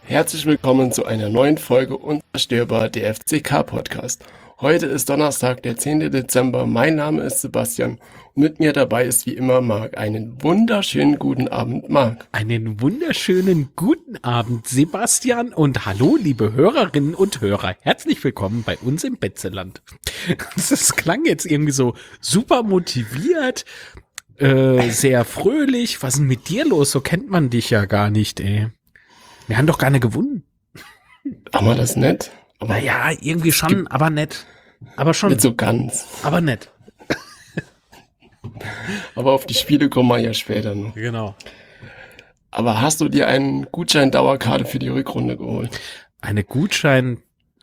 Herzlich willkommen zu einer neuen Folge Unzerstörbar, der FCK-Podcast. Heute ist Donnerstag, der 10. Dezember. Mein Name ist Sebastian und mit mir dabei ist wie immer Marc. Einen wunderschönen guten Abend, Marc. Einen wunderschönen guten Abend, Sebastian, und hallo, liebe Hörerinnen und Hörer. Herzlich willkommen bei uns im Betzeland. Das klang jetzt irgendwie so super motiviert, sehr fröhlich. Was ist denn mit dir los? So kennt man dich ja gar nicht, ey. Wir haben doch gar nicht gewonnen. Haben wir das nett? Aber naja, irgendwie schon, aber nett. Aber schon. Nicht so ganz. Aber nett. Aber auf die Spiele kommen wir ja später noch. Genau. Aber hast du dir einen Gutschein-Dauerkarte für die Rückrunde geholt? Einen Gutschein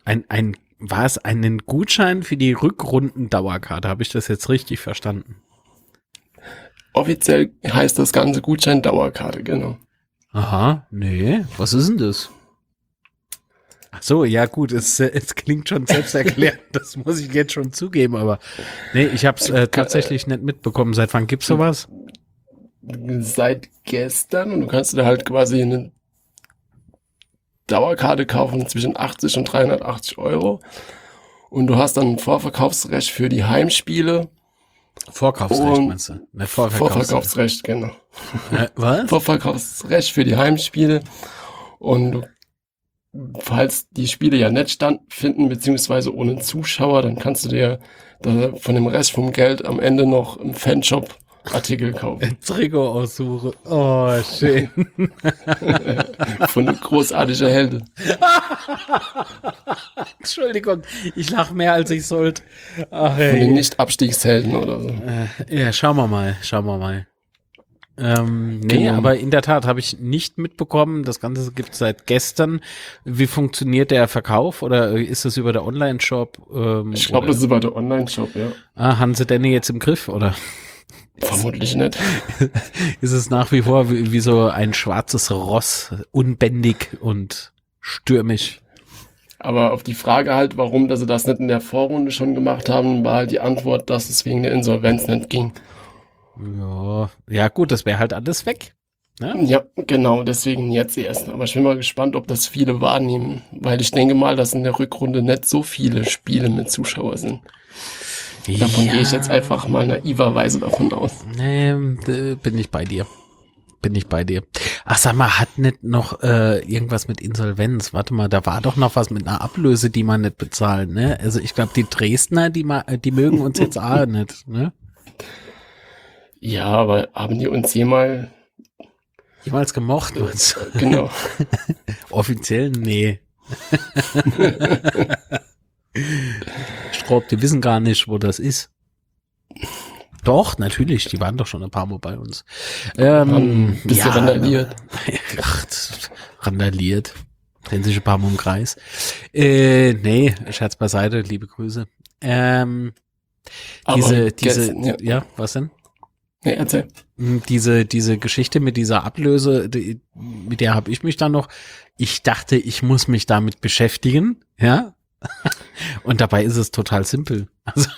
für die Rückrunden-Dauerkarte? Habe ich das jetzt richtig verstanden? Offiziell heißt das Ganze Gutschein-Dauerkarte, genau. Aha, nee, was ist denn das? Ach so, ja gut, es klingt schon selbsterklärend, das muss ich jetzt schon zugeben, aber nee, ich habe es tatsächlich nicht mitbekommen. Seit wann gibt's sowas? Seit gestern, und du kannst dir halt quasi eine Dauerkarte kaufen zwischen 80 und 380 Euro und du hast dann ein Vorverkaufsrecht für die Heimspiele. Vorkaufsrecht meinst du? Ne, Vorverkaufsrecht, genau. Was? Vorverkaufsrecht für die Heimspiele und falls die Spiele ja nicht stattfinden, beziehungsweise ohne Zuschauer, dann kannst du dir von dem Rest vom Geld am Ende noch im Fanshop Artikel kaufen. Trikot aussuche. Oh, schön. Von großartiger Heldin. Entschuldigung, ich lache mehr als ich sollte. Ach, Von den Nicht-Abstiegshelden oder so. Ja, schauen wir mal. Nee, Genau. aber in der Tat habe ich nicht mitbekommen. Das Ganze gibt es seit gestern. Wie funktioniert der Verkauf? Oder ist das über der Online-Shop? Ich glaube, das ist über der Online-Shop, ja. Haben sie denn jetzt im Griff, oder? Vermutlich nicht. Ist es nach wie vor wie so ein schwarzes Ross, unbändig und stürmisch? Aber auf die Frage halt, warum dass sie das nicht in der Vorrunde schon gemacht haben, war halt die Antwort, dass es wegen der Insolvenz nicht ging. Ja gut, das wäre halt alles weg. Ne? Ja, genau, deswegen jetzt erst. Aber ich bin mal gespannt, ob das viele wahrnehmen, weil ich denke mal, dass in der Rückrunde nicht so viele Spiele mit Zuschauer sind. Davon gehe ich jetzt einfach mal naiverweise davon aus. Nee, bin ich bei dir. Ach, sag mal, hat nicht noch irgendwas mit Insolvenz? Warte mal, da war doch noch was mit einer Ablöse, die man nicht bezahlt, ne? Also ich glaube, die Dresdner, die mögen uns jetzt auch nicht, ne? Ja, aber haben die uns jemals gemocht? Genau. Offiziell? Nee. Ich glaube, die wissen gar nicht, wo das ist. Doch, natürlich, die waren doch schon ein paar Mal bei uns. Bisschen randaliert. Ach, randaliert. Drehen sich ein paar Mal im Kreis. Nee, Scherz beiseite, liebe Grüße. Ja, was denn? Nee, erzähl. Diese Geschichte mit dieser Ablöse, mit der habe ich mich dann noch, ich dachte, ich muss mich damit beschäftigen, ja, und dabei ist es total simpel. Also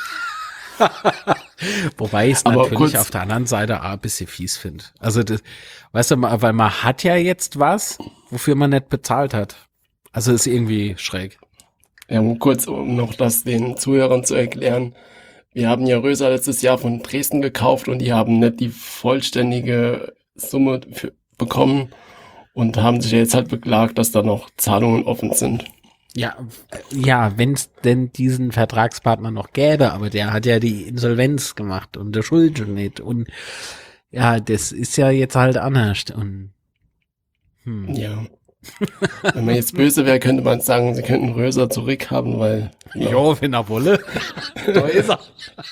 wobei ich es natürlich auf der anderen Seite auch ein bisschen fies finde. Also das, weißt du, weil man hat ja jetzt was, wofür man nicht bezahlt hat. Also ist irgendwie schräg. Ja, kurz, um noch das den Zuhörern zu erklären. Wir haben ja Röser letztes Jahr von Dresden gekauft und die haben nicht die vollständige Summe bekommen und haben sich jetzt halt beklagt, dass da noch Zahlungen offen sind. Ja, wenn es denn diesen Vertragspartner noch gäbe, aber der hat ja die Insolvenz gemacht und der schuldet nicht und ja, das ist ja jetzt halt anders und Ja. Wenn man jetzt böse wäre, könnte man sagen, sie könnten Röser zurückhaben, weil... Ja, wenn er wolle. Da ist er.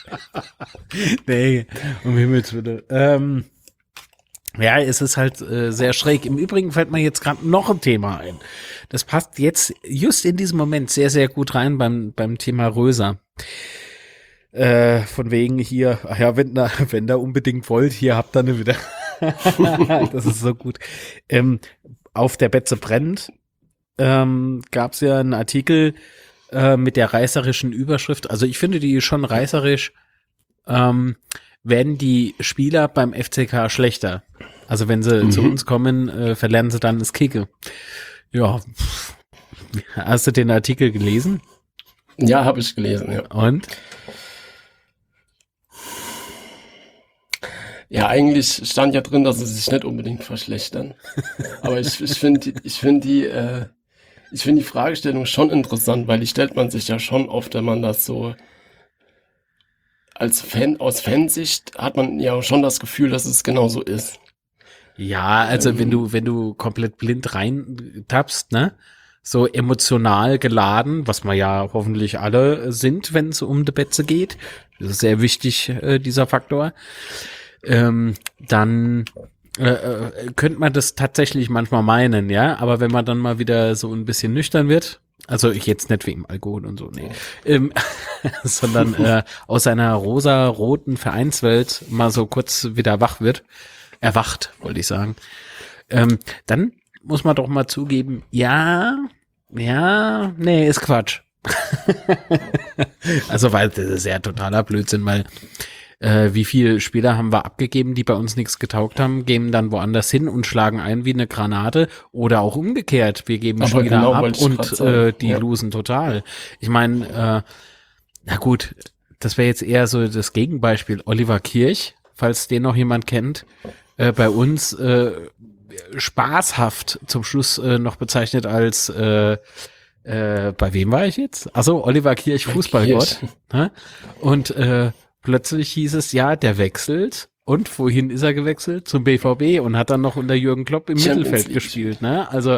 Nee, um Himmels Willen. Ja, es ist halt sehr schräg. Im Übrigen fällt mir jetzt gerade noch ein Thema ein. Das passt jetzt just in diesem Moment sehr, sehr gut rein beim Thema Röser. Von wegen hier, ach ja, wenn ihr unbedingt wollt, hier habt ihr ne wieder. Das ist so gut. Auf der Betze brennt gab es ja einen Artikel mit der reißerischen Überschrift. Also ich finde die schon reißerisch. Werden die Spieler beim FCK schlechter? Also wenn sie zu uns kommen, verlernen sie dann das Kicken. Ja, hast du den Artikel gelesen? Ja, habe ich gelesen, ja. Und? Ja, eigentlich stand ja drin, dass sie sich nicht unbedingt verschlechtern. Aber ich finde die Fragestellung schon interessant, weil die stellt man sich ja schon oft, wenn man das so als Fan, aus Fansicht hat man ja schon das Gefühl, dass es genauso ist. Ja, also wenn du komplett blind rein tappst, ne? So emotional geladen, was wir ja hoffentlich alle sind, wenn es um die Betze geht. Das ist sehr wichtig, dieser Faktor. Dann könnte man das tatsächlich manchmal meinen, ja, aber wenn man dann mal wieder so ein bisschen nüchtern wird, also ich jetzt nicht wegen Alkohol und so, nee, sondern aus seiner rosa-roten Vereinswelt mal so kurz wieder erwacht, wollte ich sagen, dann muss man doch mal zugeben, nee, ist Quatsch. Also, weil das ist ja totaler Blödsinn, weil wie viele Spieler haben wir abgegeben, die bei uns nichts getaugt haben, gehen dann woanders hin und schlagen ein wie eine Granate oder auch umgekehrt. Wir geben Aber Spieler genau ab wollte ich und grad sagen, die ja. losen total. Ich meine, na gut, das wäre jetzt eher so das Gegenbeispiel. Oliver Kirch, falls den noch jemand kennt, bei uns spaßhaft zum Schluss noch bezeichnet als bei wem war ich jetzt? Achso, Oliver Kirch, Fußballgott. Ne? Und plötzlich hieß es, ja, der wechselt. Und wohin ist er gewechselt? Zum BVB und hat dann noch unter Jürgen Klopp im Champions Mittelfeld League gespielt. Ne? Also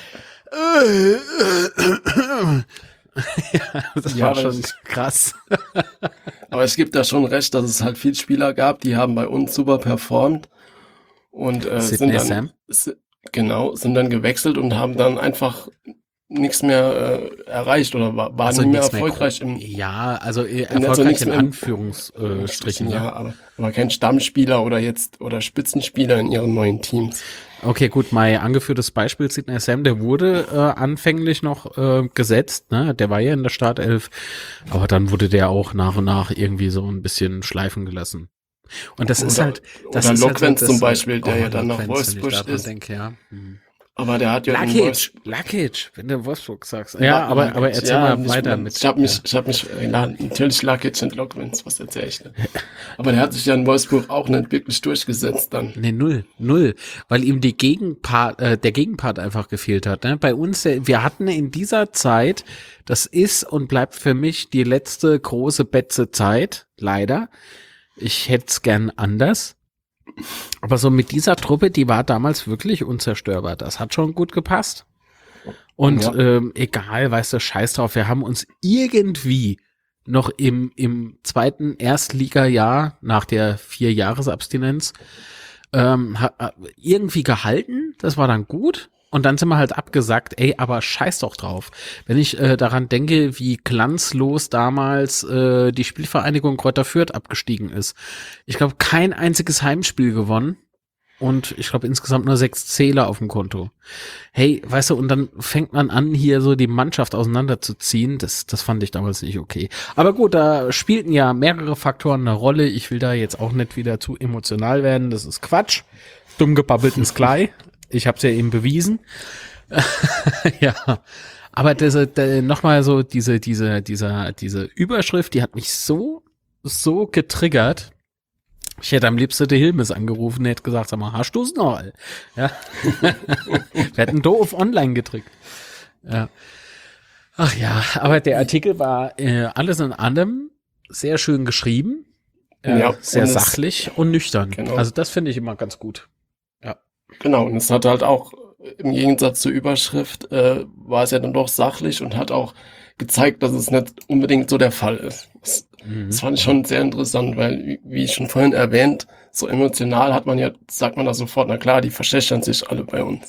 ja, das Ja, war aber schon krass. Aber es gibt da schon recht, dass es halt viele Spieler gab, die haben bei uns super performt und Sydney Sam? sind dann gewechselt und haben dann einfach nichts mehr erreicht oder waren Also nicht mehr nichts mehr erfolgreich im ja, also also erfolgreich nichts in mehr im Anführungsstrichen. ja, aber kein Stammspieler oder Spitzenspieler in ihren neuen Teams. Okay, gut, mein angeführtes Beispiel, Sydney Sam, der wurde anfänglich noch gesetzt, ne? Der war ja in der Startelf, aber dann wurde der auch nach und nach irgendwie so ein bisschen schleifen gelassen. Und das ist halt, das oder ist Lokwenz halt so, zum Beispiel, der ja dann nach Lokwenz, wenn ich Wolfsburg daran ist. denke, ja. Aber der hat ja in Lakic, wenn du Wolfsburg sagst. Ja, aber erzähl mal weiter mit. Ich hab mich, natürlich Lakic und Lokwenz, was erzähl ich denn? Aber der hat sich ja in Wolfsburg auch nicht wirklich durchgesetzt dann. Nee, null, weil ihm der Gegenpart einfach gefehlt hat. Ne? Bei uns, wir hatten in dieser Zeit, das ist und bleibt für mich die letzte große Betze-Zeit, leider. Ich hätte es gern anders. Aber so mit dieser Truppe, die war damals wirklich unzerstörbar. Das hat schon gut gepasst. Und Ja. egal, weißt du, scheiß drauf, wir haben uns irgendwie noch im zweiten Erstligajahr nach der 4-Jahres-Abstinenz irgendwie gehalten. Das war dann gut. Und dann sind wir halt abgesagt, ey, aber scheiß doch drauf. Wenn ich daran denke, wie glanzlos damals die Spielvereinigung Greuther Fürth abgestiegen ist. Ich glaube, kein einziges Heimspiel gewonnen. Und ich glaube insgesamt nur 6 Zähler auf dem Konto. Hey, weißt du, und dann fängt man an, hier so die Mannschaft auseinanderzuziehen. Das fand ich damals nicht okay. Aber gut, da spielten ja mehrere Faktoren eine Rolle. Ich will da jetzt auch nicht wieder zu emotional werden. Das ist Quatsch. Dumm gebabbelt ist Klei. Ich habe es ja eben bewiesen. Ja, aber nochmal so diese Überschrift, die hat mich so getriggert. Ich hätte am liebsten den Hilmes angerufen, der hätte gesagt, sag mal, hast du's noch? Ja. Wir hätten doof online gedrückt. Ja. Ach ja, aber der Artikel war alles in allem sehr schön geschrieben, Ja, sehr und sachlich und nüchtern. Genau. Also das finde ich immer ganz gut. Ja. Genau, und es hat halt auch, im Gegensatz zur Überschrift, war es ja dann doch sachlich und hat auch gezeigt, dass es nicht unbedingt so der Fall ist. Das fand ich schon sehr interessant, weil, wie ich schon vorhin erwähnt, so emotional sagt man da sofort, na klar, die verschlechtern sich alle bei uns.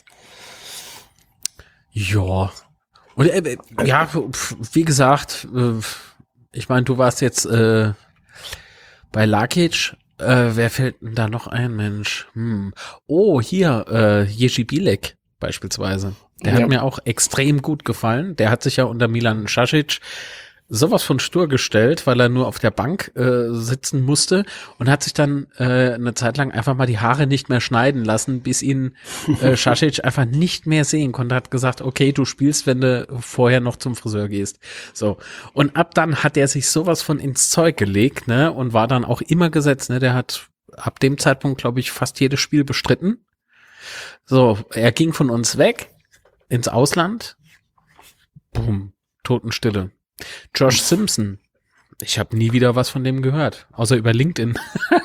Ja. Und ja, wie gesagt, ich meine, du warst jetzt bei Lakic. Wer fällt denn da noch ein, Mensch? Oh, hier, Jerzy Bilek beispielsweise. Der hat mir auch extrem gut gefallen. Der hat sich ja unter Milan Šašić sowas von stur gestellt, weil er nur auf der Bank sitzen musste und hat sich dann eine Zeit lang einfach mal die Haare nicht mehr schneiden lassen, bis ihn Šašić einfach nicht mehr sehen konnte. Hat gesagt, okay, du spielst, wenn du vorher noch zum Friseur gehst. So. Und ab dann hat er sich sowas von ins Zeug gelegt, ne, und war dann auch immer gesetzt, ne. Der hat ab dem Zeitpunkt, glaube ich, fast jedes Spiel bestritten. So, er ging von uns weg ins Ausland. Boom, Totenstille. Josh Simpson. Ich habe nie wieder was von dem gehört, außer über LinkedIn.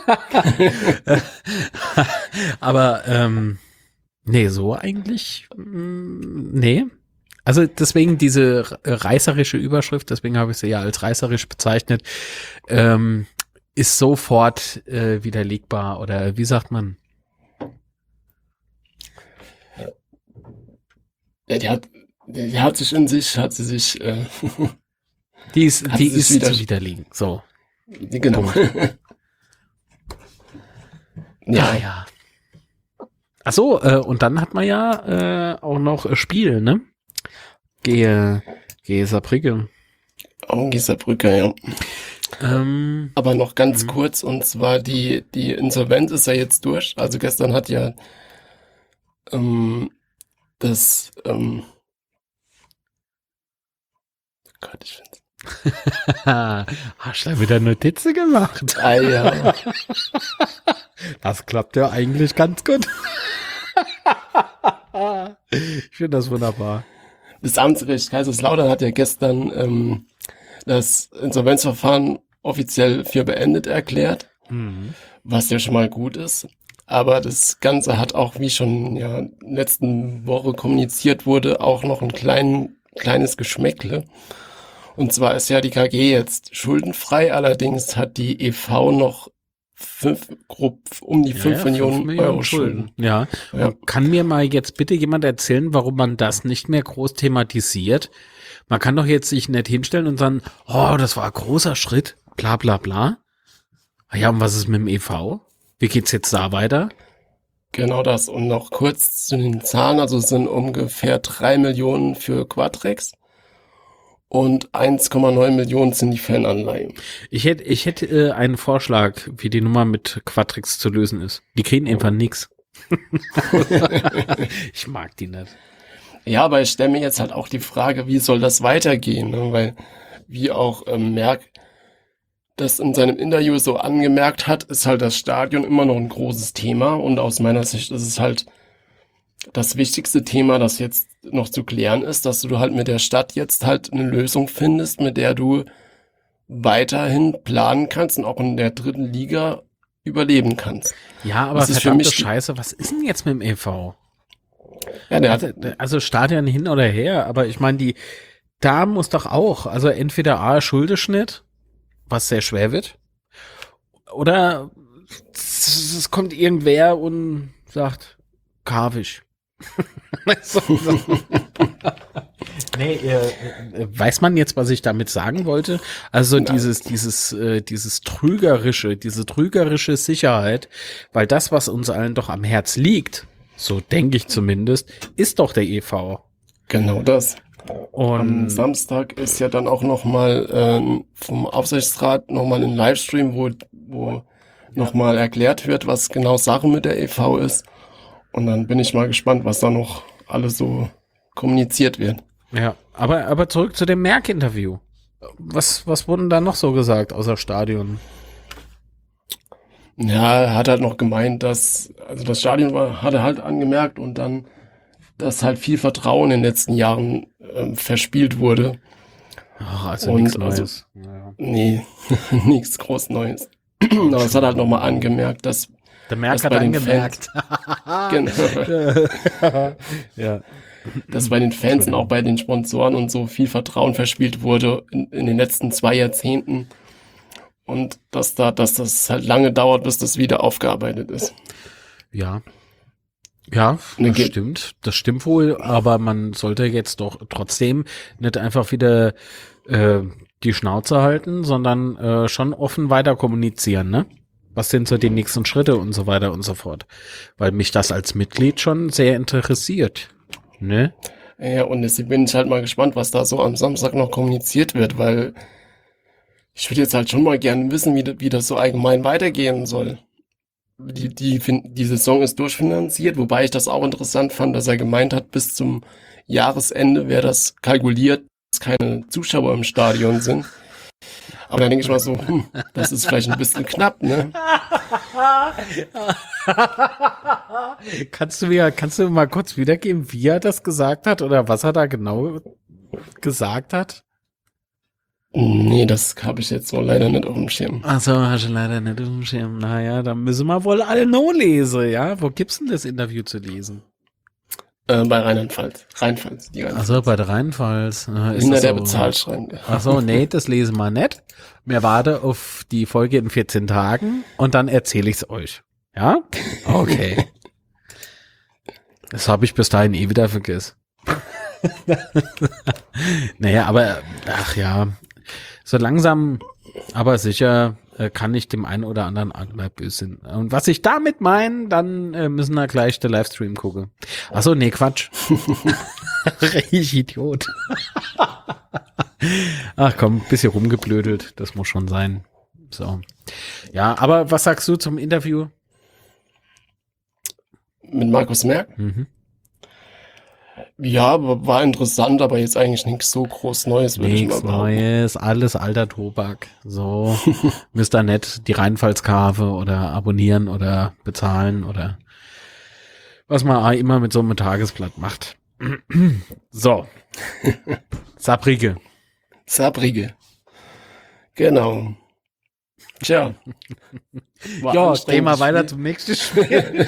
Aber nee, so eigentlich nee. Also deswegen diese reißerische Überschrift, deswegen habe ich sie ja als reißerisch bezeichnet, ist sofort widerlegbar oder wie sagt man? Ja, die hat sich in sich, hat sie sich Die ist wieder, zu widerlegen. So. genau. Ja, ja. Ach so, und dann hat man ja auch noch Spiel, ne? Gehe Saarbrücken. Saarbrücken, ja. Aber noch ganz kurz, und zwar die Insolvenz ist ja jetzt durch. Also gestern hat ja das Gott, ich find's. Hast du da wieder Notizen gemacht? Ah, ja. Das klappt ja eigentlich ganz gut. Ich finde das wunderbar. Das Amtsgericht Kaiserslautern hat ja gestern das Insolvenzverfahren offiziell für beendet erklärt, was ja schon mal gut ist. Aber das Ganze hat auch, wie schon ja letzten Woche kommuniziert wurde, auch noch ein kleines Geschmäckle. Und zwar ist ja die KG jetzt schuldenfrei, allerdings hat die e.V. noch um die 5 Millionen Euro Schulden. Ja. Ja. Kann mir mal jetzt bitte jemand erzählen, warum man das nicht mehr groß thematisiert? Man kann doch jetzt sich nicht hinstellen und sagen, oh, das war ein großer Schritt, bla bla bla. Ja, und was ist mit dem e.V.? Wie geht's jetzt da weiter? Genau das. Und noch kurz zu den Zahlen. Also es sind ungefähr 3 Millionen für Quadrex und 1,9 Millionen sind die Fananleihen. Ich hätte einen Vorschlag, wie die Nummer mit Quadrex zu lösen ist. Die kriegen einfach nix. Ich mag die nicht. Ja, aber ich stelle mir jetzt halt auch die Frage, wie soll das weitergehen? Ne? Weil, wie auch Merck das in seinem Interview so angemerkt hat, ist halt das Stadion immer noch ein großes Thema. Und aus meiner Sicht ist es halt das wichtigste Thema, das jetzt noch zu klären ist, dass du halt mit der Stadt jetzt halt eine Lösung findest, mit der du weiterhin planen kannst und auch in der 3. Liga überleben kannst. Ja, aber verdammte Scheiße, was ist denn jetzt mit dem e.V.? Ja, also Stadion hin oder her, aber ich meine, da muss doch auch, also entweder A, Schuldenschnitt, was sehr schwer wird, oder es kommt irgendwer und sagt, Karwisch. Nee, weiß man jetzt, was ich damit sagen wollte? Also diese trügerische Sicherheit, weil das, was uns allen doch am Herz liegt, so denke ich zumindest, ist doch der e.V. Genau das. Und am Samstag ist ja dann auch nochmal vom Aufsichtsrat nochmal ein Livestream, wo nochmal erklärt wird, was genau Sache mit der e.V. ist. Und dann bin ich mal gespannt, was da noch alles so kommuniziert wird. Ja, aber zurück zu dem Merck-Interview. Was wurden da noch so gesagt außer Stadion? Ja, er hat halt noch gemeint, dass, also das Stadion hat er halt angemerkt und dann, dass halt viel Vertrauen in den letzten Jahren verspielt wurde. Ach, also nichts Neues. Also, ja. Nee, nichts groß Neues. Aber es hat halt nochmal angemerkt, dass der Merck hat angemerkt. Genau. Ja. Dass bei den Fans und auch bei den Sponsoren und so viel Vertrauen verspielt wurde in den letzten 2 Jahrzehnten. Und dass das halt lange dauert, bis das wieder aufgearbeitet ist. Ja. Ja, das stimmt. Das stimmt wohl, aber man sollte jetzt doch trotzdem nicht einfach wieder die Schnauze halten, sondern schon offen weiter kommunizieren, ne? Was sind so die nächsten Schritte und so weiter und so fort. Weil mich das als Mitglied schon sehr interessiert, ne? Ja, und deswegen bin ich halt mal gespannt, was da so am Samstag noch kommuniziert wird, weil ich würde jetzt halt schon mal gerne wissen, wie das so allgemein weitergehen soll. Die Saison ist durchfinanziert, wobei ich das auch interessant fand, dass er gemeint hat, bis zum Jahresende wäre das kalkuliert, dass keine Zuschauer im Stadion sind. Aber dann denke ich mal so, das ist vielleicht ein bisschen knapp, ne? Kannst du mal kurz wiedergeben, wie er das gesagt hat oder was er da genau gesagt hat? Nee, das habe ich jetzt so leider nicht auf dem Schirm. Ach so, hast du leider nicht auf dem Schirm. Naja, dann müssen wir wohl alle noch lesen, ja? Wo gibt's denn das Interview zu lesen? Bei Rheinland-Pfalz. Rheinpfalz, die Ach so, bei der Rheinpfalz. Hinter der Bezahlschranke. Ach so, nee, das lesen wir nicht. Wir warten auf die Folge in 14 Tagen und dann erzähle ich's euch. Ja? Okay. Das habe ich bis dahin eh wieder vergessen. Naja, aber, ach ja, so langsam, aber sicher kann ich dem einen oder anderen mal böse sein. Und was ich damit meine, dann müssen wir gleich den Livestream gucken. Ach so, nee, Quatsch. Ich Idiot. Ach komm, bisschen rumgeblödelt, das muss schon sein. So. Ja, aber was sagst du zum Interview? Mit Markus Merck? Mhm. Ja, war interessant, aber jetzt eigentlich nichts so groß Neues, würde ich mal Nichts behaupten. Neues, alles alter Tobak. So, müsst ihr nicht die Rheinpfalz-Karte oder abonnieren oder bezahlen oder was man auch immer mit so einem Tagesblatt macht. So. Sabrige. Sabrige. Genau. Tja. War Ja, anstrengendes gehen wir weiter Spiel. zum nächsten Spiel.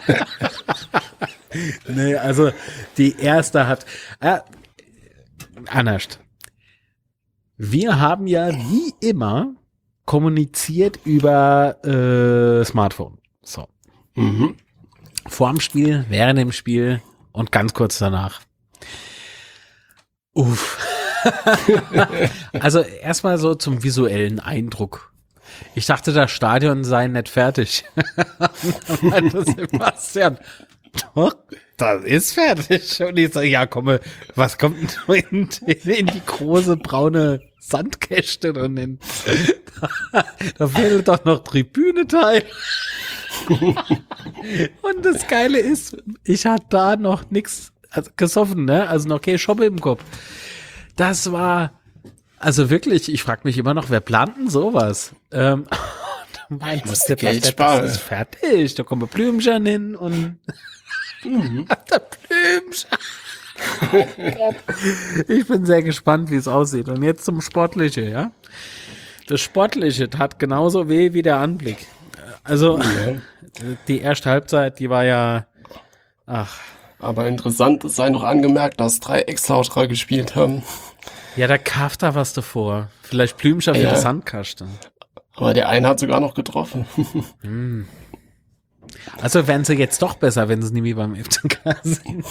Nee, also die erste hat anders. Wir haben ja wie immer kommuniziert über Smartphone. So. Mhm. Vor dem Spiel, während dem Spiel und ganz kurz danach. Uff. Also erstmal so zum visuellen Eindruck. Ich dachte, das Stadion sei nicht fertig. Dann meinte Sebastian, doch, das ist fertig. Und ich sage, ja, komm, was kommt denn in die große braune Sandkäste und da fehlt doch noch Tribüneteil. Und das Geile ist, ich hatte da noch nichts gesoffen, ne? Also noch keine Schoppe im Kopf. Das war, also wirklich, ich frage mich immer noch, wer plant denn sowas? Ich musste Geld sparen. Das ist fertig, da kommen Blümchen hin und der Blümchen. Ich bin sehr gespannt, wie es aussieht. Und jetzt zum Sportliche, ja? Das Sportliche tat genauso weh wie der Anblick. Also, Ja. die erste Halbzeit, die war ja, Aber interessant, es sei noch angemerkt, dass 3 Ex-Lauterer gespielt haben. ja, da kauft da was davor. Vielleicht Blümchen für Ja. die Sandkaste. Aber der eine hat sogar noch getroffen. Also wären sie jetzt doch besser, wenn sie nie wie beim FCK sind.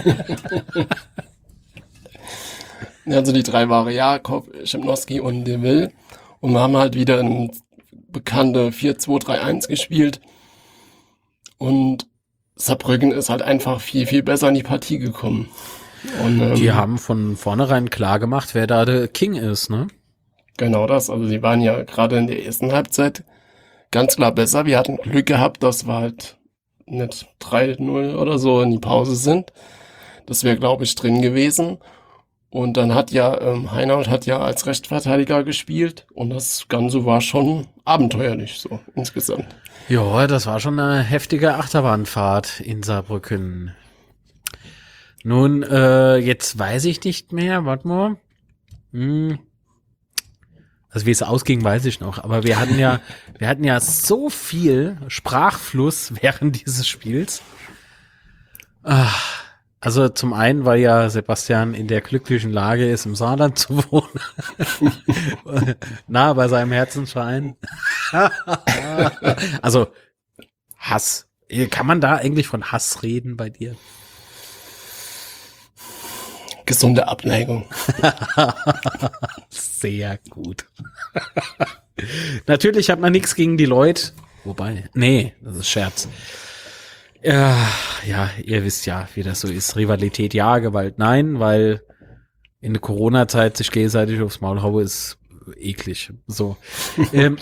Also die 3 waren Jakob, Schipnowski und Deville. Und wir haben halt wieder ein bekannte 4-2-3-1 gespielt. Und Saarbrücken ist halt einfach viel, viel besser in die Partie gekommen. Und, Die haben von vornherein klar gemacht, wer da der King ist, ne? genau das. Also sie waren ja gerade in der ersten Halbzeit ganz klar besser. Wir hatten Glück gehabt, dass wir halt nicht 3-0 oder so in die Pause sind. Das wäre, glaube ich, drin gewesen. Und dann hat ja Heinold hat ja als Rechtsverteidiger gespielt. Und das Ganze war schon abenteuerlich so insgesamt. Ja, das war schon eine heftige Achterbahnfahrt in Saarbrücken. Nun, jetzt weiß ich nicht mehr, warte mal. Also wie es ausging, weiß ich noch. Aber wir hatten ja so viel Sprachfluss während dieses Spiels. Also zum einen, weil ja Sebastian in der glücklichen Lage ist, im Saarland zu wohnen. Nah bei seinem Herzensverein. Also Hass. Kann man da eigentlich von Hass reden bei dir? Gesunde Abneigung. Sehr gut. Natürlich hat man nichts gegen die Leute. Wobei, nee, das ist Scherz. Ja, ja, ihr wisst ja, wie das so ist. Rivalität ja, Gewalt nein, weil in der Corona-Zeit sich gegenseitig aufs Maul haue ist eklig. So. ähm,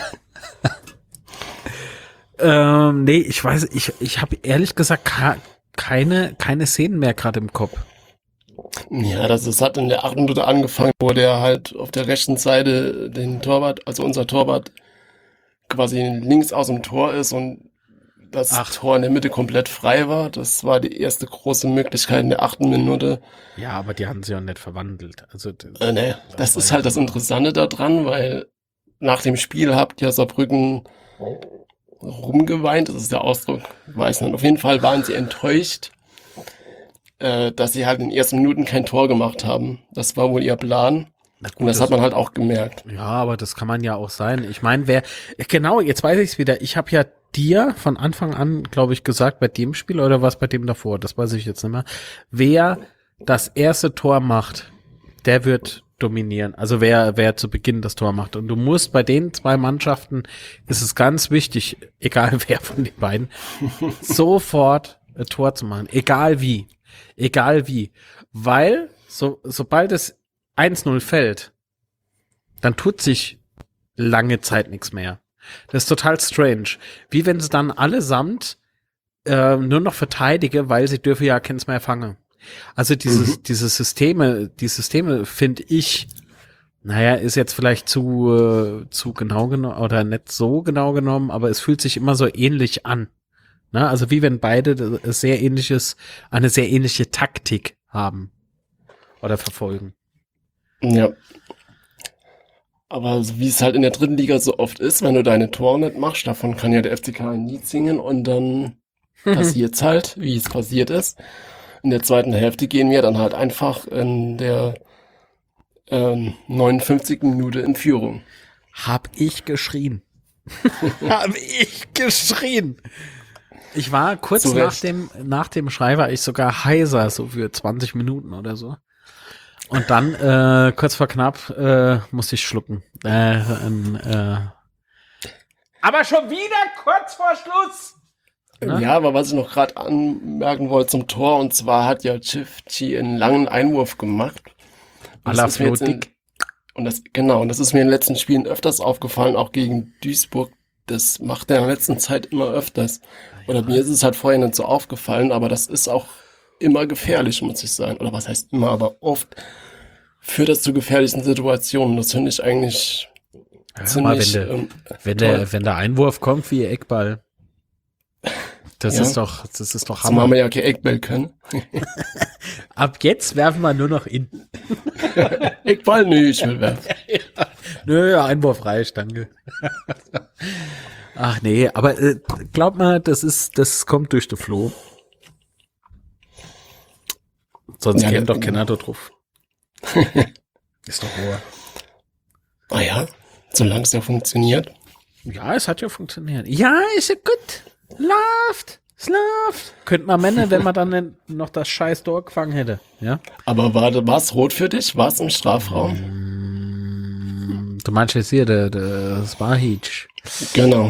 nee, ich weiß, ich habe ehrlich gesagt keine Szenen mehr gerade im Kopf. Ja, das hat in der 8. Minute angefangen, wo der halt auf der rechten Seite den Torwart, also unser Torwart, quasi links aus dem Tor ist und das Tor in der Mitte komplett frei war. Das war die erste große Möglichkeit in der 8. Minute. Ja, aber die haben sie ja nicht verwandelt. Also Nee, das ist halt das Interessante daran, weil nach dem Spiel habt ja Saarbrücken rumgeweint, das ist der Ausdruck, weiß nicht. Auf jeden Fall waren sie enttäuscht, dass sie halt in den ersten Minuten kein Tor gemacht haben. Das war wohl ihr Plan. Na gut, Und das hat man halt auch gemerkt. Ja, aber das kann man ja auch sein. Ich meine, genau, jetzt weiß ich es wieder. Ich habe ja dir von Anfang an, glaube ich, gesagt, bei dem Spiel oder was bei dem davor, das weiß ich jetzt nicht mehr. Wer das erste Tor macht, der wird dominieren. Also wer zu Beginn das Tor macht. Und du musst bei den zwei Mannschaften, ist es ganz wichtig, egal wer von den beiden, sofort ein Tor zu machen. Egal wie. Egal wie. Weil, sobald es 1-0 fällt, dann tut sich lange Zeit nichts mehr. Das ist total strange. Wie wenn sie dann allesamt nur noch verteidige, weil sie dürfen ja keins mehr fangen. Also diese Systeme finde ich, naja, ist jetzt vielleicht zu genau genommen oder nicht so genau genommen, aber es fühlt sich immer so ähnlich an. Ne? Also wie wenn beide eine sehr ähnliche Taktik haben oder verfolgen. Ja. Aber so wie es halt in der 3. Liga so oft ist, wenn du deine Tore nicht machst, davon kann ja der FCK ein Lied singen und dann passiert's halt, wie es passiert ist. In der zweiten Hälfte gehen wir dann halt einfach in der 59. Minute in Führung. Hab ich geschrien. Hab ich geschrien. Ich war kurz nach dem Schrei war ich sogar heiser, so für 20 Minuten oder so. Und dann, kurz vor knapp, musste ich schlucken. Aber schon wieder kurz vor Schluss! Ne? Ja, aber was ich noch gerade anmerken wollte zum Tor, und zwar hat ja Chifchi einen langen Einwurf gemacht. Und das ist mir in den letzten Spielen öfters aufgefallen, auch gegen Duisburg. Das macht er in der letzten Zeit immer öfters. Oder mir ist es halt vorher nicht so aufgefallen, aber das ist auch immer gefährlich, muss ich sagen. Oder was heißt immer, aber oft führt das zu gefährlichen Situationen. Das finde ich eigentlich ziemlich wenn der Einwurf kommt wie Eckball. Das ist doch Hammer. Zumal wir ja kein Eckball können. Ab jetzt werfen wir nur noch in. Eckball? Nö, ich will werfen. Nö, Einwurf reicht, danke. Ach nee, aber glaub mal, das kommt durch den Floh. Sonst käme doch keiner da drauf. Ist doch wahr. Ah ja, solange es ja funktioniert. Ja, es hat ja funktioniert. Ja, ist ja gut. Läuft. Es läuft. Könnte man meinen, wenn man dann noch das scheiß Tor gefangen hätte. Ja. Aber war es rot für dich? War es im Strafraum? Du meinst jetzt hier, das Bahic. Genau.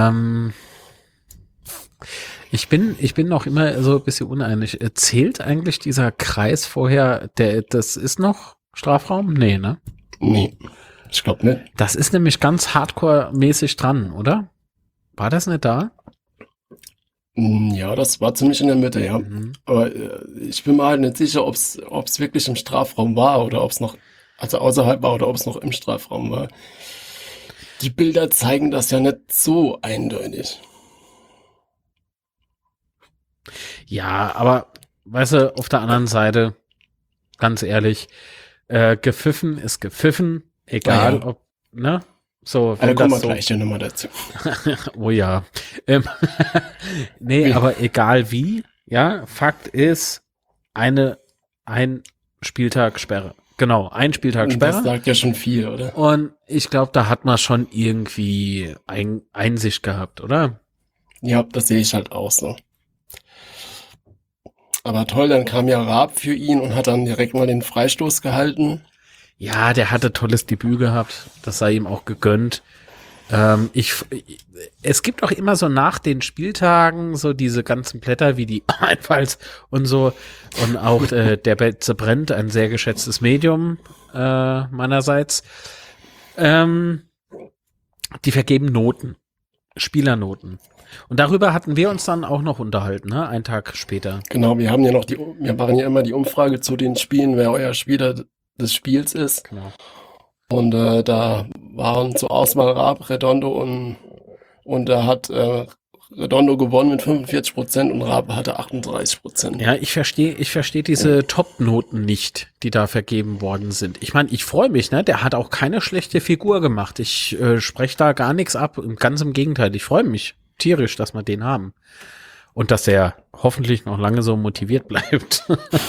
Ich bin noch immer so ein bisschen uneinig. Zählt eigentlich dieser Kreis vorher, das ist noch Strafraum? Nee, ne? Nee, ich glaube nicht. Das ist nämlich ganz hardcore-mäßig dran, oder? War das nicht da? Ja, das war ziemlich in der Mitte, ja. Aber ich bin mir halt nicht sicher, ob es wirklich im Strafraum war oder ob es noch, also außerhalb war oder ob es noch im Strafraum war. Die Bilder zeigen das ja nicht so eindeutig. Ja, aber weißt du, auf der anderen Seite, ganz ehrlich, gepfiffen ist gepfiffen, egal ob, ne? So, da kommen wir gleich ja nochmal dazu. Oh ja. Nee, aber egal wie, ja, Fakt ist, ein Spieltag Sperre. Genau, ein Spieltag Sperre. Das sagt ja schon viel, oder? Und ich glaube, da hat man schon irgendwie Einsicht gehabt, oder? Ja, das sehe ich halt auch so. Aber toll, dann kam ja Raab für ihn und hat dann direkt mal den Freistoß gehalten. Ja, der hatte tolles Debüt gehabt. Das sei ihm auch gegönnt. Es gibt auch immer so nach den Spieltagen so diese ganzen Blätter wie die Einfalls und so und auch der Betze brennt, ein sehr geschätztes Medium meinerseits. Die vergeben Noten, Spielernoten. Und darüber hatten wir uns dann auch noch unterhalten, ne? Einen Tag später. Genau, wir machen ja immer die Umfrage zu den Spielen, wer euer Spieler des Spiels ist. Genau. Und da waren zur Auswahl Raab, Redondo und da hat Redondo gewonnen mit 45% und Raab hatte 38%. Ja, ich verstehe diese Top-Noten nicht, die da vergeben worden sind. Ich meine, ich freue mich, ne? Der hat auch keine schlechte Figur gemacht. Ich spreche da gar nichts ab. Ganz im Gegenteil, ich freue mich tierisch, dass wir den haben. Und dass er hoffentlich noch lange so motiviert bleibt.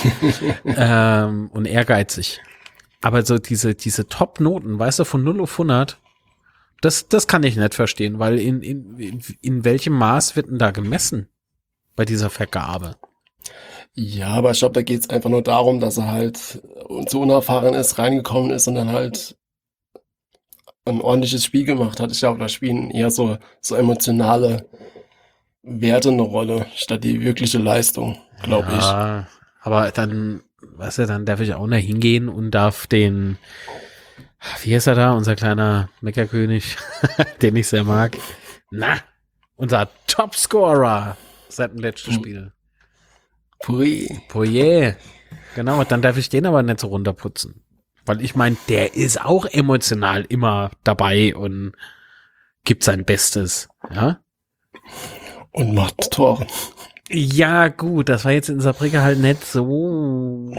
Und ehrgeizig. Aber so diese Top-Noten, weißt du, von 0 auf 100, das kann ich nicht verstehen, weil in welchem Maß wird denn da gemessen bei dieser Vergabe? Ja, aber ich glaube, da geht es einfach nur darum, dass er halt so unerfahren ist, reingekommen ist und dann halt ein ordentliches Spiel gemacht hat. Ich glaube, da spielen eher so emotionale Werte eine Rolle, statt die wirkliche Leistung, glaube ich. Ja, aber dann, weißt du, dann darf ich auch nicht hingehen und darf den, wie ist er da, unser kleiner Meckerkönig, den ich sehr mag, unser Topscorer seit dem letzten Spiel. Poirier. Genau, dann darf ich den aber nicht so runterputzen. Weil ich meine, der ist auch emotional immer dabei und gibt sein Bestes, ja. Und macht Tore. Ja, gut, das war jetzt in Saarbrücken halt nicht so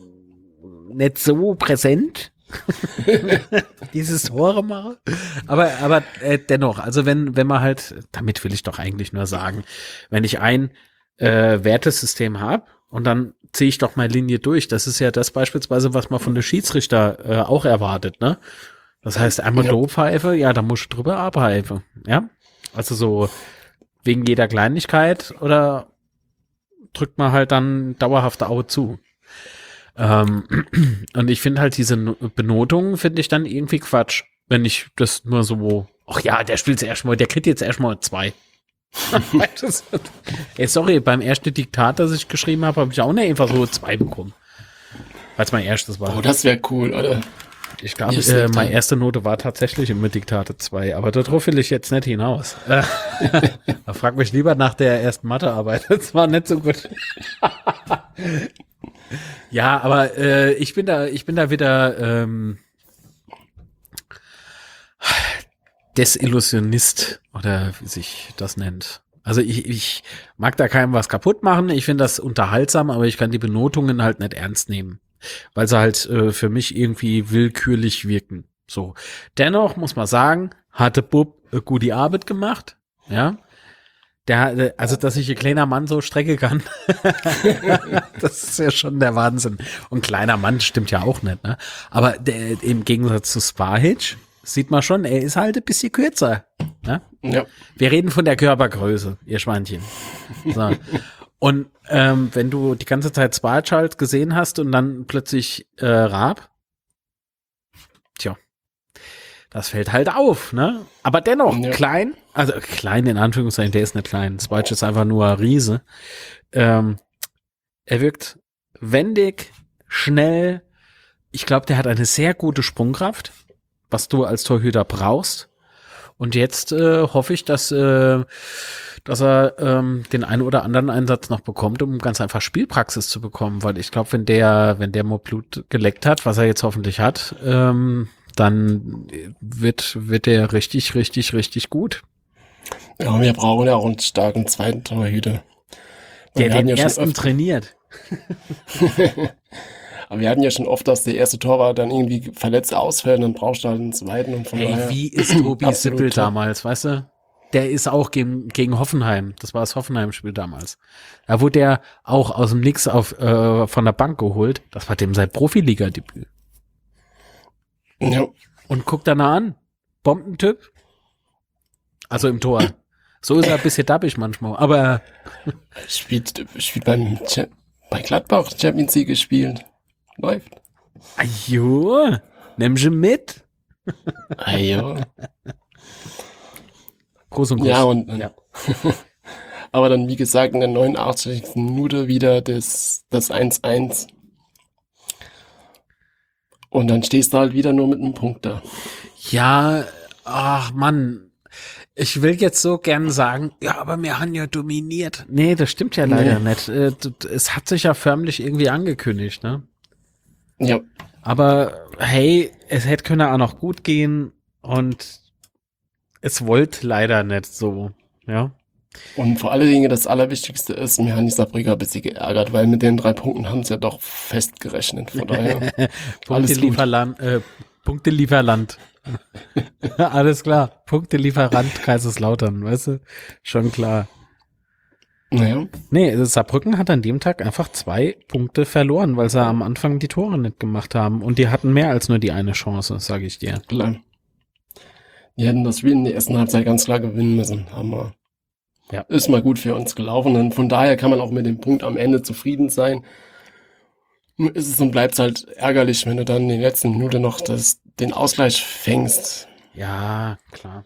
präsent. Dieses Tore machen. Aber dennoch, also wenn man halt, damit will ich doch eigentlich nur sagen, wenn ich ein Wertesystem habe und dann ziehe ich doch meine Linie durch. Das ist ja das beispielsweise, was man von der Schiedsrichter auch erwartet, ne? Das heißt, einmal Doppfeife, ja, da musst du drüber abpfeifen, ja? Also so wegen jeder Kleinigkeit oder drückt man halt dann dauerhafte Auge zu. Und ich finde halt diese Benotung finde ich dann irgendwie Quatsch, wenn ich das nur so, ach ja, der spielt erstmal, der kriegt jetzt erstmal 2. Ey, sorry, beim ersten Diktat, das ich geschrieben habe ich auch nicht einfach so 2 bekommen. Weil es mein erstes war. Oh, das wäre cool, oder? Ich glaube, meine erste Note war tatsächlich immer Diktate 2, aber darauf will ich jetzt nicht hinaus. Da frag mich lieber nach der ersten Mathearbeit. Das war nicht so gut. Ja, aber ich bin da wieder Desillusionist oder wie sich das nennt. Also ich mag da keinem was kaputt machen. Ich finde das unterhaltsam, aber ich kann die Benotungen halt nicht ernst nehmen, weil sie halt für mich irgendwie willkürlich wirken. So. Dennoch muss man sagen, hatte Bub gute Arbeit gemacht. Ja. Also, dass sich ein kleiner Mann so strecken kann, das ist ja schon der Wahnsinn. Und kleiner Mann stimmt ja auch nicht, ne? Aber im Gegensatz zu Spahic sieht man schon, er ist halt ein bisschen kürzer. Ne? Ja. Wir reden von der Körpergröße, ihr Schweinchen. So. Und wenn du die ganze Zeit Spahic halt gesehen hast und dann plötzlich Raab, tja, das fällt halt auf, ne? Aber dennoch klein, also klein in Anführungszeichen, der ist nicht klein. Spahic ist einfach nur ein Riese. Er wirkt wendig, schnell. Ich glaube, der hat eine sehr gute Sprungkraft, was du als Torhüter brauchst. Und jetzt hoffe ich, dass er den einen oder anderen Einsatz noch bekommt, um ganz einfach Spielpraxis zu bekommen. Weil ich glaube, wenn der mal Blut geleckt hat, was er jetzt hoffentlich hat, dann wird der richtig, richtig, richtig gut. Ja, wir brauchen ja auch einen starken zweiten Torhüter. Der den ersten trainiert. Aber wir hatten ja schon oft, dass der erste Torwart dann irgendwie verletzt ausfällt und dann brauchst du halt einen zweiten. Und von daher wie ist Tobi Sippel damals, weißt du? Der ist auch gegen Hoffenheim. Das war das Hoffenheim-Spiel damals. Da wurde der auch aus dem Nix von der Bank geholt. Das war dem sein Profiliga-Debüt. Ja. Und guck da an. Bombentyp. Also im Tor. So ist er ein bisschen dappig manchmal. Aber spielt bei Gladbach Champions League gespielt. Läuft. Ajo, nimm sie mit. Ajo. Gruß und Kuss. Ja, und ja. aber dann, wie gesagt, in der 89. Minute wieder das 1-1. Und dann stehst du halt wieder nur mit einem Punkt da. Ja, ach Mann, ich will jetzt so gern sagen, ja, aber wir haben ja dominiert. Nee, das stimmt ja leider nicht. Es hat sich ja förmlich irgendwie angekündigt, ne? Ja, Aber hey, es hätte können auch noch gut gehen und es wollte leider nicht so, ja. und vor allen Dingen das Allerwichtigste ist, mir haben die Saarbrücker ein bisschen geärgert, weil mit den 3 Punkten haben sie ja doch festgerechnet. Von daher, alles gut. Punktelieferland. Alles klar. Punktelieferant Kaiserslautern, weißt du? Schon klar. Naja, Nee, Saarbrücken hat an dem Tag einfach 2 Punkte verloren, weil sie am Anfang die Tore nicht gemacht haben. Und die hatten mehr als nur die eine Chance, sage ich dir. klar. Die hätten das Spiel in der ersten Halbzeit ganz klar gewinnen müssen. Aber Ja. ist mal gut für uns gelaufen. Und von daher kann man auch mit dem Punkt am Ende zufrieden sein. Nur ist es und bleibt halt ärgerlich, wenn du dann in der letzten Minute noch den Ausgleich fängst. Ja, klar.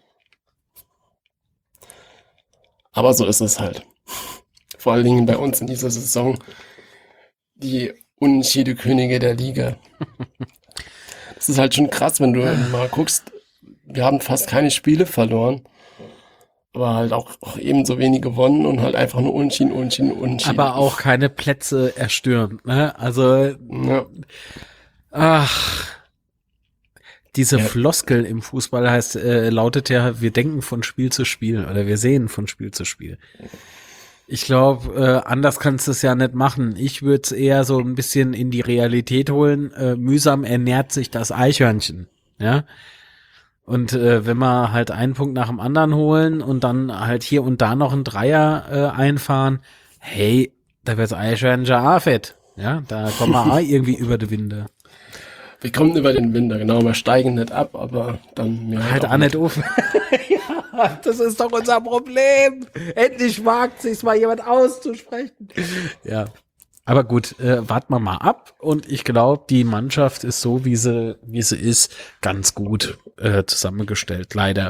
Aber so ist es halt. Vor allen Dingen bei uns in dieser Saison die Unentschiede-Könige der Liga. Das ist halt schon krass, wenn du mal guckst, wir haben fast keine Spiele verloren, aber halt auch ebenso wenig gewonnen und halt einfach nur Unentschieden. Aber auch keine Plätze erstürmt, ne? Also, Ja, ach, diese Ja. Floskel im Fußball lautet ja, wir denken von Spiel zu Spiel oder wir sehen von Spiel zu Spiel. Ich glaube, anders kannst du es ja nicht machen. Ich würde es eher so ein bisschen in die Realität holen. Mühsam ernährt sich das Eichhörnchen, ja. Und wenn wir halt einen Punkt nach dem anderen holen und dann halt hier und da noch einen Dreier einfahren, hey, da wird's Eichhörnchen auch fett. Ja, da kommen wir auch irgendwie über die Winde. wir kommen über den Winter, genau, wir steigen nicht ab, aber dann mir Halt auch nicht auf. Ja, das ist doch unser Problem. Endlich wagt sich's mal jemand auszusprechen. Ja. Aber gut, warten wir mal ab. Und ich glaube, die Mannschaft ist so, wie sie ist, ganz gut zusammengestellt. Leider.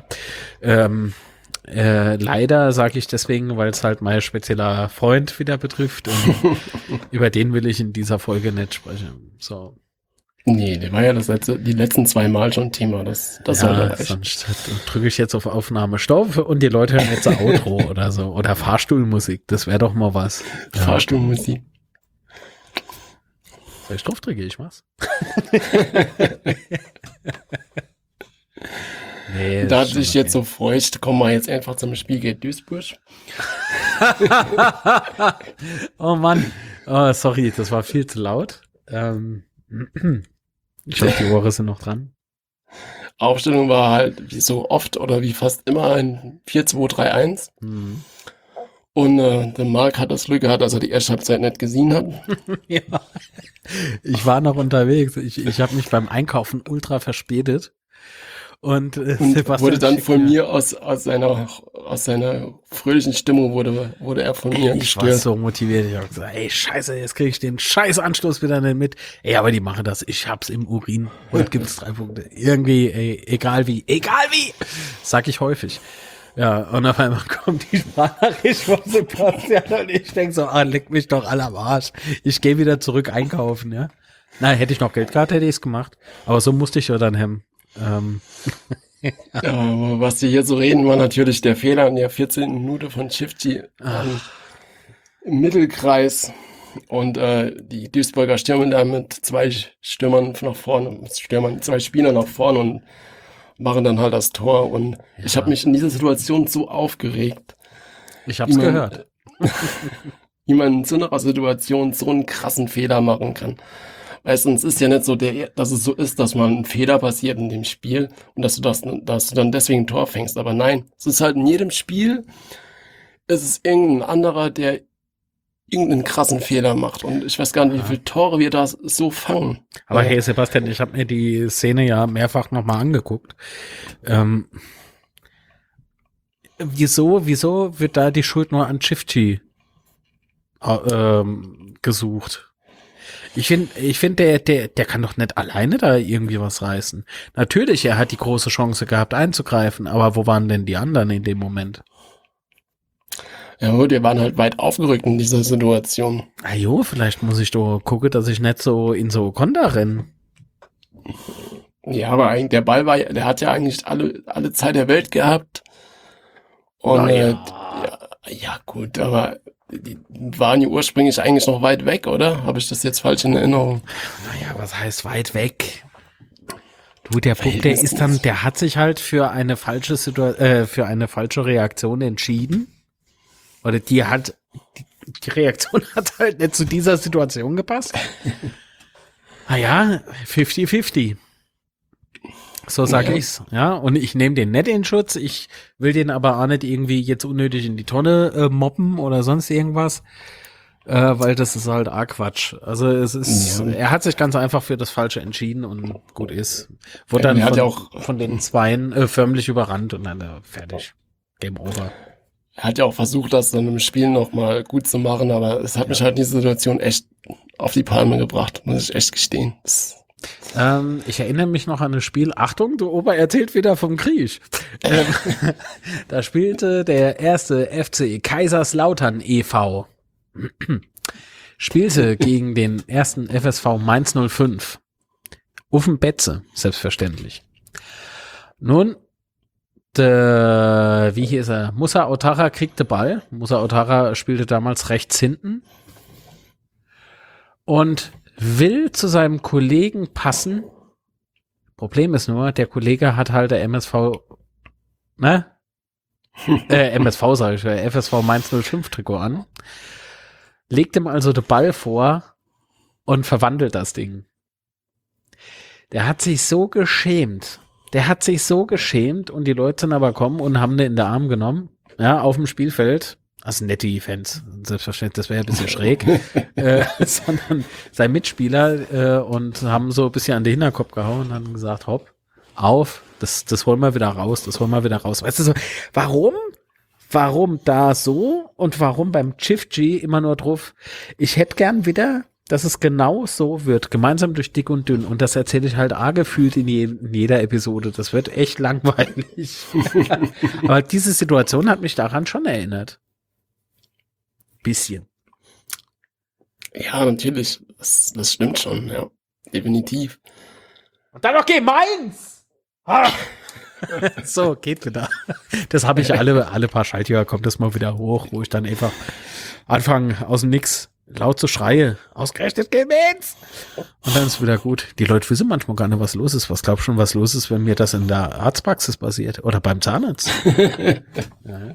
Leider sage ich deswegen, weil es halt mein spezieller Freund wieder betrifft. Und über den will ich in dieser Folge nicht sprechen. So. Nee, der war ja die letzten 2 Mal schon Thema. Das sollte reichen. Sonst drücke ich jetzt auf Aufnahme Stopp und die Leute hören jetzt ein Outro oder so. Oder Fahrstuhlmusik. Das wäre doch mal was. Ja. Fahrstuhlmusik. Soll ich drauf drücke? Ich mach's. Nee, Da ist schon dich jetzt so freust, kommen wir jetzt einfach zum Spiel gegen Duisburg. Oh Mann. Oh, sorry, das war viel zu laut. Ich hoffe, die Ohren sind noch dran. Aufstellung war halt wie so oft oder wie fast immer ein 4-2-3-1. Mhm. Und der Marc hat das Glück gehabt, dass er die erste Halbzeit nicht gesehen hat. Ja. Ich war noch unterwegs. Ich habe mich beim Einkaufen ultra verspätet. Und Sebastian wurde dann schickt von mir- mir aus seiner fröhlichen Stimmung wurde er von mir Ich war gestört. so motiviert. Ich habe gesagt, ey, scheiße, jetzt kriege ich den Scheißanstoß wieder nicht mit. Ey, aber die machen das. Ich hab's im Urin. Heute gibt's 3 Punkte. Irgendwie, ey, egal wie. Sag ich häufig. Ja, und auf einmal kommt die Sprachnachricht von Sebastian und ich denk so, leck mich doch alle am Arsch. Ich gehe wieder zurück einkaufen, ja. Na, hätte ich noch Geld gehabt, hätte ich's gemacht. Aber so musste ich ja dann hemmen. Aber was wir hier so reden, war natürlich der Fehler in der 14. Minute von Chifchi im Mittelkreis. Und die Duisburger stürmen da mit 2 Stürmern nach vorne, 2 Spielern nach vorne und machen dann halt das Tor. Und ich habe mich in dieser Situation so aufgeregt. Ich hab's wie man- gehört. Wie man in so einer Situation so einen krassen Fehler machen kann. Meistens ist ja nicht so, dass es so ist, dass man ein Fehler passiert in dem Spiel und dass du dann deswegen ein Tor fängst. Aber nein, es ist halt in jedem Spiel, es ist irgendein anderer, der irgendeinen krassen Fehler macht. Und ich weiß gar nicht, wie viele Tore wir da so fangen. Aber Ja. hey, Sebastian, ich habe mir die Szene ja mehrfach nochmal angeguckt. Wieso wird da die Schuld nur an Chifchi gesucht? Ich finde, der kann doch nicht alleine da irgendwie was reißen. Natürlich, er hat die große Chance gehabt einzugreifen, aber wo waren denn die anderen in dem Moment? Ja gut, wir waren halt weit aufgerückt in dieser Situation. Ah jo, vielleicht muss ich doch gucken, dass ich nicht so in so Konter renne. Ja, aber eigentlich, der hat ja eigentlich alle Zeit der Welt gehabt. Und ja gut, aber die waren ja ursprünglich eigentlich noch weit weg, oder? Habe ich das jetzt falsch in Erinnerung? Naja, was heißt weit weg? Du, der Puck, der hat sich halt für eine falsche für eine falsche Reaktion entschieden. Oder die Reaktion hat halt nicht zu dieser Situation gepasst. Naja, 50-50. So sage ich's, ja. Und ich nehme den nicht in Schutz. Ich will den aber auch nicht irgendwie jetzt unnötig in die Tonne mobben oder sonst irgendwas, weil das ist halt arg Quatsch. Also er hat sich ganz einfach für das Falsche entschieden und gut ist. Wurde dann von den Zweien förmlich überrannt und dann fertig. Game over. Er hat ja auch versucht, das dann im Spiel nochmal gut zu machen, aber es hat mich halt in dieser Situation echt auf die Palme gebracht, muss ich echt gestehen. Ich erinnere mich noch an ein Spiel. Achtung, der Opa erzählt wieder vom Krieg. Da spielte der erste FC Kaiserslautern e.V. Spielte gegen den ersten FSV Mainz 05. Uffen Betze, selbstverständlich. Nun, wie hieß er? Musa Otara kriegte Ball. Musa Otara spielte damals rechts hinten. Und will zu seinem Kollegen passen. Problem ist nur, der Kollege hat halt der MSV, MSV sage ich, FSV Mainz 05 Trikot an. Legt ihm also den Ball vor und verwandelt das Ding. Der hat sich so geschämt. Und die Leute sind aber kommen und haben den in den Arm genommen. Ja, auf dem Spielfeld. Also nette Fans, selbstverständlich, das wäre ein bisschen schräg, sondern sein Mitspieler und haben so ein bisschen an den Hinterkopf gehauen und haben gesagt, hopp, auf, das holen wir wieder raus. Weißt du so, warum da so und warum beim Chifji immer nur drauf, ich hätte gern wieder, dass es genau so wird, gemeinsam durch dick und dünn und das erzähle ich halt gefühlt in jeder Episode, das wird echt langweilig. Aber diese Situation hat mich daran schon erinnert. Bisschen. Ja, natürlich. Das stimmt schon, ja. Definitiv. Und dann noch Mainz! So, geht wieder. Das habe ich alle paar Schaltjahre, kommt das mal wieder hoch, wo ich dann einfach anfange aus dem Nix laut zu schreien. Ausgerechnet Mainz! Und dann ist wieder gut. Die Leute wissen manchmal gar nicht, was los ist. Was glaubst du schon, was los ist, wenn mir das in der Arztpraxis passiert? Oder beim Zahnarzt? Ja.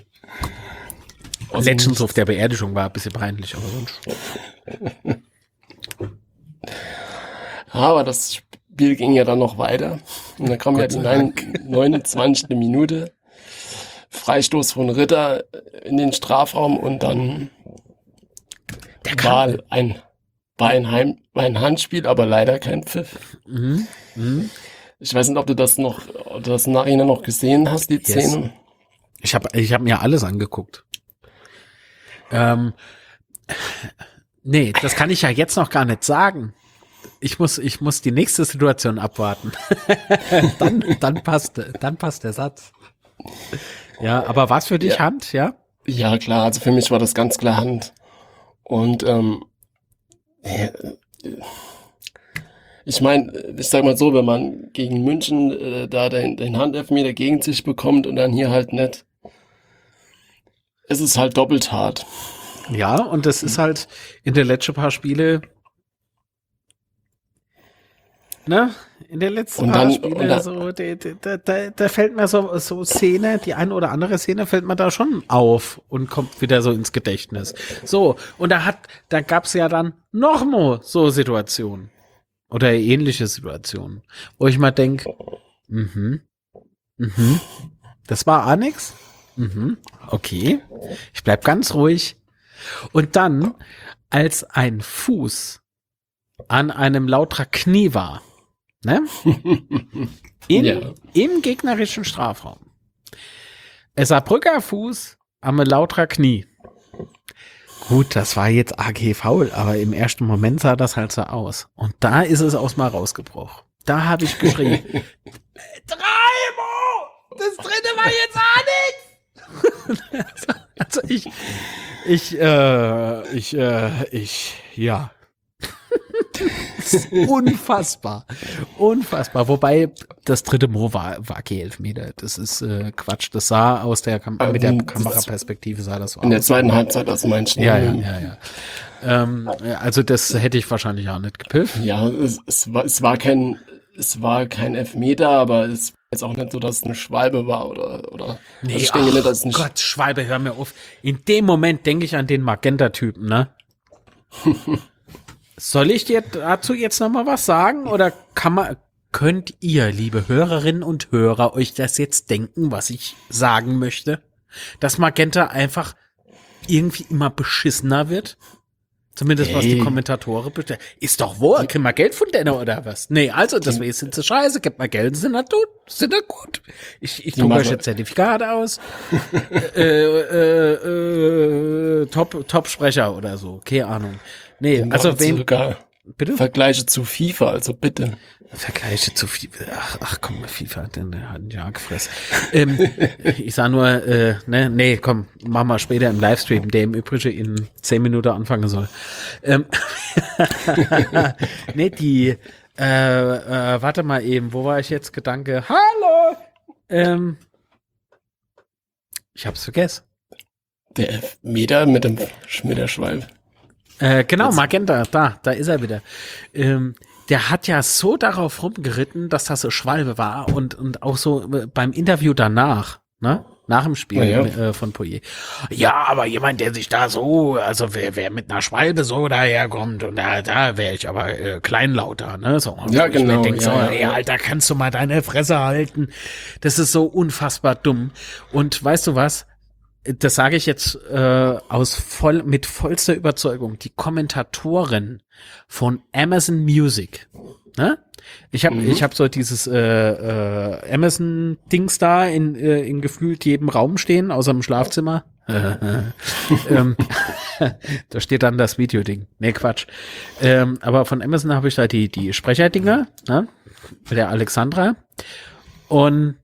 Legends auf der Beerdigung war ein bisschen peinlich, aber sonst. Aber das Spiel ging ja dann noch weiter. Und dann kam ja die 29. Minute. Freistoß von Ritter in den Strafraum und dann war ein Handspiel, aber leider kein Pfiff. Ich weiß nicht, ob du das nachher noch gesehen hast, die Szene. Ich hab mir alles angeguckt. Nee, das kann ich ja jetzt noch gar nicht sagen. Ich muss die nächste Situation abwarten. dann passt der Satz. Ja, aber was für dich Hand, ja? Ja, klar, also für mich war das ganz klar Hand. Und ich meine, ich sag mal so, wenn man gegen München da den Handelfmeter gegen sich bekommt und dann hier halt nicht, es ist halt doppelt hart. Ja, und das ist halt in den letzten paar Spiele, in den letzten paar Spiele, so, da fällt mir so Szene, die eine oder andere Szene fällt mir da schon auf und kommt wieder so ins Gedächtnis. So, und da gab's ja dann noch mal so Situationen oder ähnliche Situationen, wo ich mal denk, das war auch nix. Okay, ich bleib ganz ruhig. Und dann, als ein Fuß an einem Lauterer Knie war, im gegnerischen Strafraum, es war Brücker Fuß am Lauterer Knie, Gut, das war jetzt AG faul, aber im ersten Moment sah das halt so aus. Und da ist es aus mal rausgebrochen. Da habe ich geschrien, Treimo! Das dritte war jetzt auch nichts! Ja. Das ist unfassbar. Unfassbar. Wobei, das dritte Mo war kein Elfmeter. Das ist Quatsch. Das sah aus der mit der Kameraperspektive sah das aus. In der zweiten Halbzeit, das meinst du? Ja. Also das hätte ich wahrscheinlich auch nicht gepfiffen. Ja, es war kein Elfmeter, aber es ist jetzt auch nicht so, dass es eine Schwalbe war oder Nee, also ich denke nicht, dass es Gott, Schwalbe, hör mir auf. In dem Moment denke ich an den Magenta-Typen, ne? Soll ich dir dazu jetzt noch mal was sagen oder könnt ihr, liebe Hörerinnen und Hörer, euch das jetzt denken, was ich sagen möchte? Dass Magenta einfach irgendwie immer beschissener wird? Zumindest was die Kommentatoren betrifft. Ist doch wohl, kriegen wir Geld von denen oder was? Nee, also deswegen sind sie scheiße, gebt mal Geld, sind da gut. Ich drucke euch jetzt Zertifikate aus. Top-Sprecher oder so, keine Ahnung. Nee, also bitte? Vergleiche zu FIFA, also bitte. Vergleiche zu FIFA. Ach komm, FIFA hat ein Jahr gefressen. Ich sag nur, nee, komm, machen wir später im Livestream, der im Übrigen in 10 Minuten anfangen soll. Nee, warte mal eben, wo war ich jetzt? Gedanke, hallo! Ich hab's vergessen. Der Elfmeter mit dem Schmidterschweif. Genau, Magenta, da ist er wieder. Der hat ja so darauf rumgeritten, dass das so Schwalbe war und auch so beim Interview danach, ne? Nach dem Spiel von Poirier. Ja, aber jemand, der sich da so, also wer mit einer Schwalbe so daherkommt und da wäre ich aber kleinlauter, ne? So, ja, genau. Ich denk so, ey, Alter, kannst du mal deine Fresse halten? Das ist so unfassbar dumm. Und weißt du was? Das sage ich jetzt mit vollster Überzeugung. Die Kommentatoren von Amazon Music, ne? Ich hab so dieses Amazon-Dings da in gefühlt jedem Raum stehen, außer im Schlafzimmer. Da steht dann das Videoding. Nee, Quatsch. Aber von Amazon habe ich da die Sprecherdinger, ne? Mit der Alexandra. Und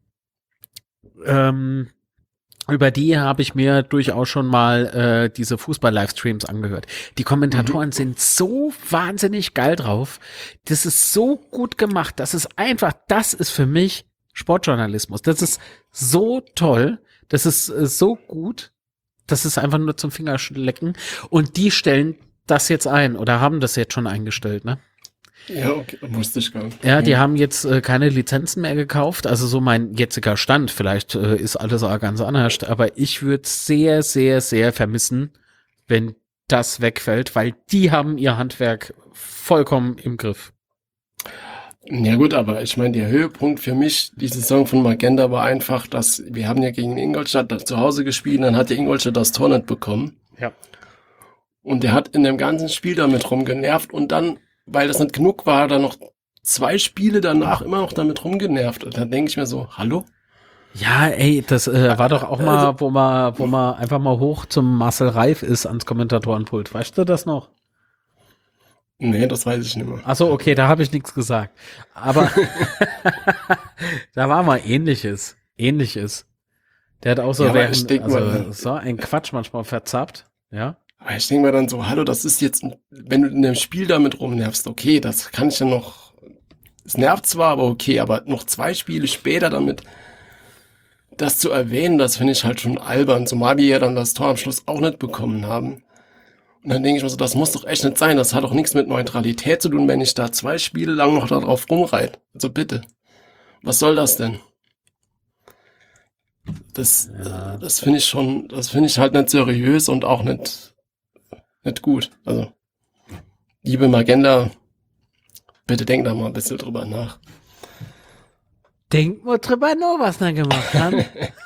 über die habe ich mir durchaus schon mal diese Fußball-Livestreams angehört. Die Kommentatoren sind so wahnsinnig geil drauf. Das ist so gut gemacht. Das ist für mich Sportjournalismus. Das ist so toll. Das ist so gut. Das ist einfach nur zum Fingerschlecken. Und die stellen das jetzt ein oder haben das jetzt schon eingestellt, ne? Ja, okay, wusste ich gar nicht. Ja, die haben jetzt keine Lizenzen mehr gekauft, also so mein jetziger Stand, vielleicht ist alles auch ganz anders, aber ich würde sehr, sehr, sehr vermissen, wenn das wegfällt, weil die haben ihr Handwerk vollkommen im Griff. Ja gut, aber ich meine, der Höhepunkt für mich, die Saison von Magenta war einfach, dass wir haben ja gegen Ingolstadt zu Hause gespielt, und dann hat der Ingolstadt das Tor nicht bekommen. Ja. Und der hat in dem ganzen Spiel damit rumgenervt und dann, weil das nicht genug war, dann noch 2 Spiele danach immer noch damit rumgenervt. Und dann denke ich mir so, hallo? Ja, ey, das war doch auch mal, wo man einfach mal hoch zum Marcel Reif ist ans Kommentatorenpult. Weißt du das noch? Nee, das weiß ich nicht mehr. Ach so, okay, da habe ich nichts gesagt. Aber da war mal Ähnliches. Der hat auch so so ein Quatsch manchmal verzappt, ja. Aber ich denke mir dann so, hallo, das ist jetzt, wenn du in dem Spiel damit rumnervst, okay, das kann ich ja noch, es nervt zwar, aber okay, aber noch 2 Spiele später damit, das zu erwähnen, das finde ich halt schon albern, zumal wir ja dann das Tor am Schluss auch nicht bekommen haben. Und dann denke ich mir so, das muss doch echt nicht sein, das hat doch nichts mit Neutralität zu tun, wenn ich da 2 Spiele lang noch da drauf rumreite. Also bitte, was soll das denn? Das finde ich halt nicht seriös und auch nicht gut. Also, liebe Magenta, bitte denk da mal ein bisschen drüber nach. Denkt mal drüber nach, was wir gemacht haben.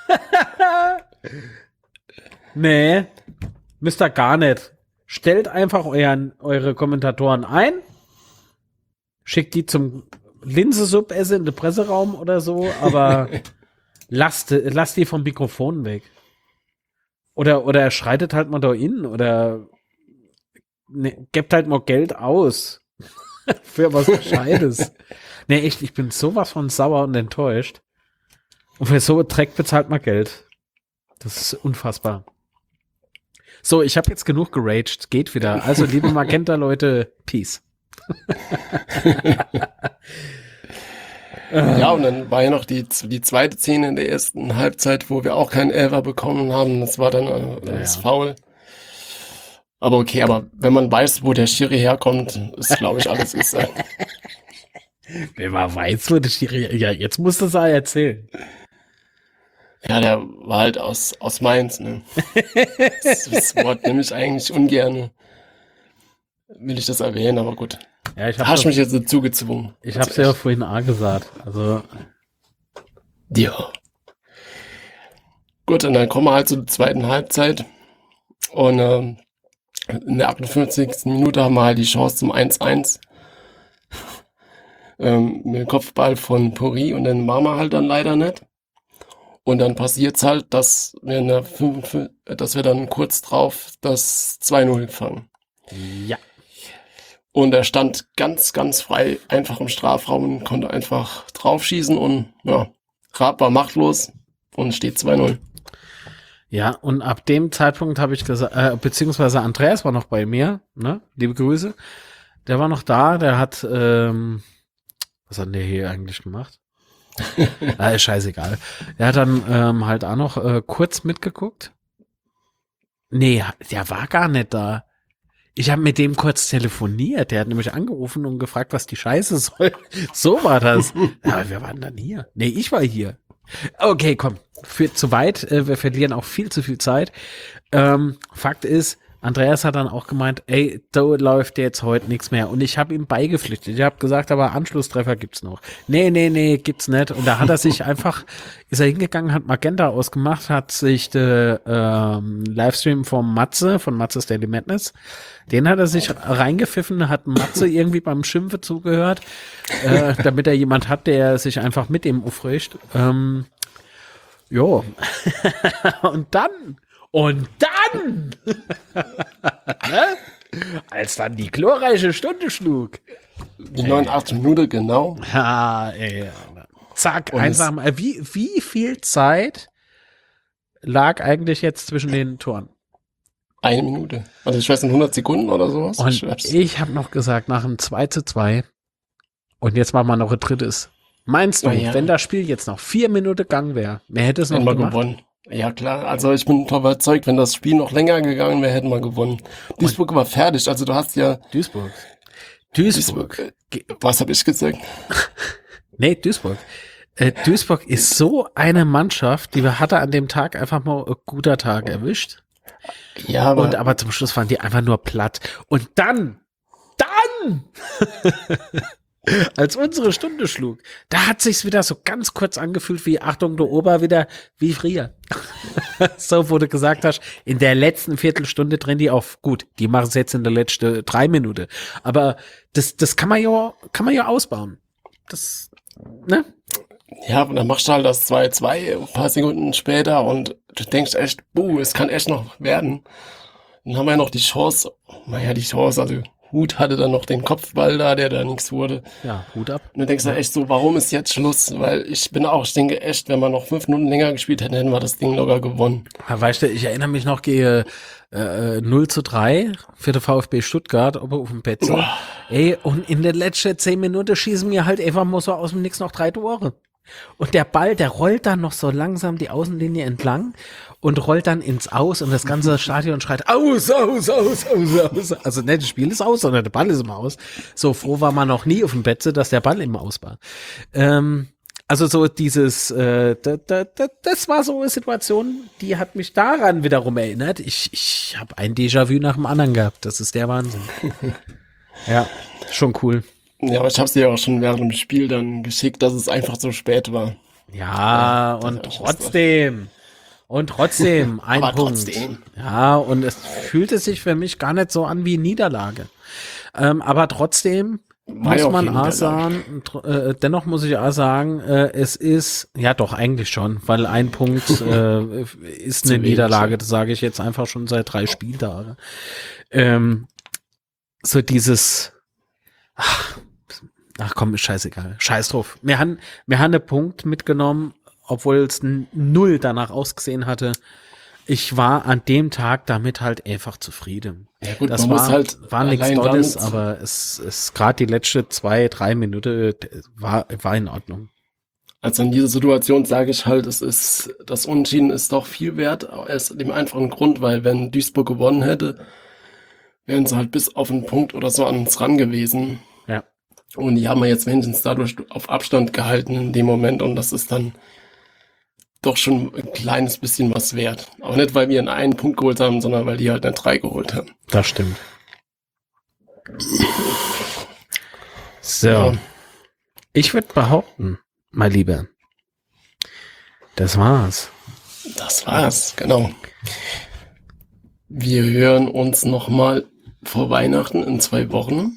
Nee, müsst ihr gar nicht. Stellt einfach eure Kommentatoren ein, schickt die zum Linsensuppe-Essen in den Presseraum oder so, aber lasst die vom Mikrofon weg. Oder schreitet halt mal da hin oder ne, gebt halt mal Geld aus. Für was Gescheites. Nee, echt, ich bin sowas von sauer und enttäuscht. Und für so Dreck bezahlt man Geld. Das ist unfassbar. So, ich habe jetzt genug geraged. Geht wieder. Also, liebe Magenta-Leute, Peace. Ja, und dann war ja noch die zweite Szene in der ersten Halbzeit, wo wir auch keinen Elfer bekommen haben. Das war dann das Foul. Aber okay, aber wenn man weiß, wo der Schiri herkommt, ist, glaube ich, alles ist. Wenn man weiß, wo der Schiri... Ja, jetzt musst du es auch erzählen. Ja, der war halt aus Mainz, ne? Das Wort nehme ich eigentlich ungern. Will ich das erwähnen, aber gut. Ja, Hast mich jetzt dazu gezwungen. Ich hab's ja vorhin auch gesagt. Also. Ja. Gut, und dann kommen wir halt zur zweiten Halbzeit. Und in der 58. Minute haben wir halt die Chance zum 1-1. Mit dem Kopfball von Puri und den machen wir halt dann leider nicht. Und dann passiert's halt, dass wir dann kurz drauf das 2-0 fangen. Ja. Und er stand ganz, ganz frei einfach im Strafraum und konnte einfach draufschießen und ja, Raab war machtlos und steht 2-0. Ja, und ab dem Zeitpunkt habe ich gesagt, beziehungsweise Andreas war noch bei mir, ne? Liebe Grüße. Der war noch da, der hat, was hat der hier eigentlich gemacht? Ist scheißegal. Er hat dann halt auch noch kurz mitgeguckt. Nee, der war gar nicht da. Ich habe mit dem kurz telefoniert. Der hat nämlich angerufen und gefragt, was die Scheiße soll. So war das. Aber wir waren dann hier. Nee, ich war hier. Okay, komm. Führt zu weit. Wir verlieren auch viel zu viel Zeit. Fakt ist, Andreas hat dann auch gemeint, ey, da läuft jetzt heute nichts mehr. Und ich habe ihm beigepflichtet. Ich habe gesagt, aber Anschlusstreffer gibt's noch. Nee, gibt's nicht. Und da hat er sich einfach, ist er hingegangen, hat Magenta ausgemacht, hat sich den Livestream von Matze's Daily Madness, den hat er sich reingepfiffen, hat Matze irgendwie beim Schimpfe zugehört, damit er jemand hat, der sich einfach mit ihm aufregt. Jo. Und dann, als dann die glorreiche Stunde schlug. Die 89 Minuten, genau. Ja, ey. Zack, Und einsam. Wie viel Zeit lag eigentlich jetzt zwischen den Toren? 1 Minute. Also ich weiß nicht, 100 Sekunden oder sowas. Und ich habe noch gesagt, nach einem 2:2 und jetzt machen wir noch ein drittes. Meinst du, wenn das Spiel jetzt noch 4 Minuten gegangen wäre, wer hätte es noch gemacht? Gewonnen. Ja klar, also ich bin total überzeugt, wenn das Spiel noch länger gegangen wäre, hätten wir gewonnen. Duisburg war fertig, also du hast ja... Duisburg. Was habe ich gesagt? Nee, Duisburg. Duisburg ist so eine Mannschaft, die hatte an dem Tag einfach mal ein guter Tag erwischt. Ja, aber zum Schluss waren die einfach nur platt. Und dann als unsere Stunde schlug, da hat sich's wieder so ganz kurz angefühlt wie, Achtung, du Ober, wieder wie früher. So, wo du gesagt hast, in der letzten Viertelstunde drehen die auf. Gut, die machen es jetzt in der letzten 3 Minuten. Aber das kann man ja ausbauen. Das, ne? Ja, und dann machst du halt das 2-2 ein paar Sekunden später und du denkst echt, es kann echt noch werden. Dann haben wir ja noch die Chance, also Hut hatte dann noch den Kopfball da, der da nichts wurde. Ja, Hut ab. Und du denkst ja echt so, warum ist jetzt Schluss? Weil ich denke echt, wenn wir noch 5 Minuten länger gespielt hätten, hätten wir das Ding locker gewonnen. Ja, weißt du, ich erinnere mich noch, gehe 0:3 für den VfB Stuttgart, aber auf dem Betze. Ey, und in den letzten 10 Minuten schießen mir halt einfach mal so aus dem Nix noch 3 Tore. Und der Ball, der rollt dann noch so langsam die Außenlinie entlang und rollt dann ins Aus und das ganze Stadion schreit aus. Also nicht das Spiel ist aus, sondern der Ball ist immer aus. So froh war man noch nie auf dem Betze, dass der Ball immer aus war. Also so dieses, das war so eine Situation, die hat mich daran wiederum erinnert. Ich habe ein Déjà-vu nach dem anderen gehabt. Das ist der Wahnsinn. Ja, schon cool. Ja, aber ich habe es dir auch schon während dem Spiel dann geschickt, dass es einfach so spät war. Ja, und trotzdem ein Punkt. Trotzdem. Ja, und es fühlte sich für mich gar nicht so an wie Niederlage. Aber trotzdem muss man auch sagen, dennoch muss ich auch sagen, es ist, ja doch, eigentlich schon, weil ein Punkt ist eine Niederlage, das sage ich jetzt einfach schon seit 3 Spieltagen. so dieses, ach komm, ist scheißegal, scheiß drauf. Wir haben einen Punkt mitgenommen, obwohl es null danach ausgesehen hatte. Ich war an dem Tag damit halt einfach zufrieden. Ja gut, Das man muss halt war nichts allein Tolles, damit- aber es gerade die letzte 2-3 Minuten war in Ordnung. Also in dieser Situation sage ich halt, das Unentschieden ist doch viel wert, aus dem einfachen Grund, weil wenn Duisburg gewonnen hätte, wären sie halt bis auf einen Punkt oder so an uns ran gewesen. Ja. Und die haben wir jetzt wenigstens dadurch auf Abstand gehalten in dem Moment und das ist dann doch schon ein kleines bisschen was wert. Aber nicht, weil wir einen Punkt geholt haben, sondern weil die halt eine 3 geholt haben. Das stimmt. So. Ja. Ich würde behaupten, mein Lieber, das war's. Das war's, genau. Wir hören uns nochmal vor Weihnachten in 2 Wochen.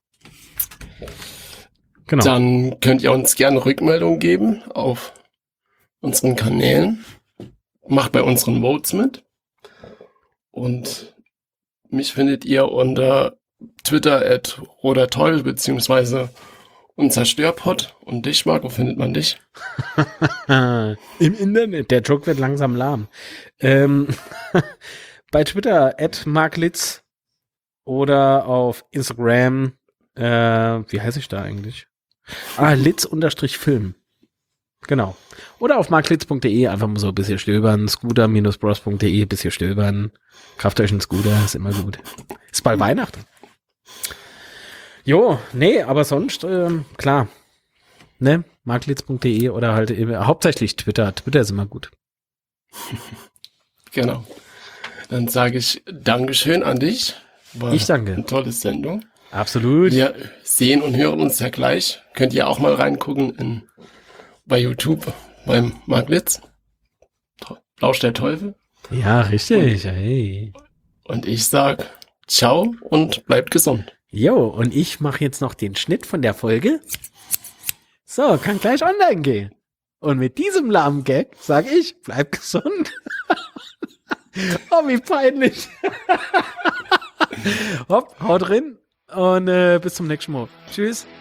Genau. Dann könnt ihr uns gerne Rückmeldung geben auf unseren Kanälen. Macht bei unseren Votes mit. Und mich findet ihr unter Twitter @roderteufel beziehungsweise unser Störpod. Und dich, Marco, findet man dich? Im Internet. Der Joke wird langsam lahm. Bei Twitter @marklitz oder auf Instagram, wie heiße ich da eigentlich? Litz_Film. Genau. Oder auf marklitz.de einfach mal so ein bisschen stöbern. Scooter-bros.de, bisschen stöbern. Kauft euch einen Scooter, ist immer gut. Ist bald Weihnachten. Jo, nee, aber sonst, klar. Ne? marklitz.de oder halt eben, hauptsächlich Twitter. Twitter ist immer gut. Genau. Dann sage ich Dankeschön an dich. War Ich danke. eine tolle Sendung. Absolut. Wir sehen und hören uns ja gleich. Könnt ihr auch mal reingucken bei YouTube beim Mark Litz. Lausch der Teufel. Ja, richtig. Hey. Und ich sag ciao und bleibt gesund. Jo, und ich mache jetzt noch den Schnitt von der Folge. So, kann gleich online gehen. Und mit diesem lahmen Gag sage ich, bleib gesund. Oh, wie peinlich. Hopp, haut drin und bis zum nächsten Mal. Tschüss.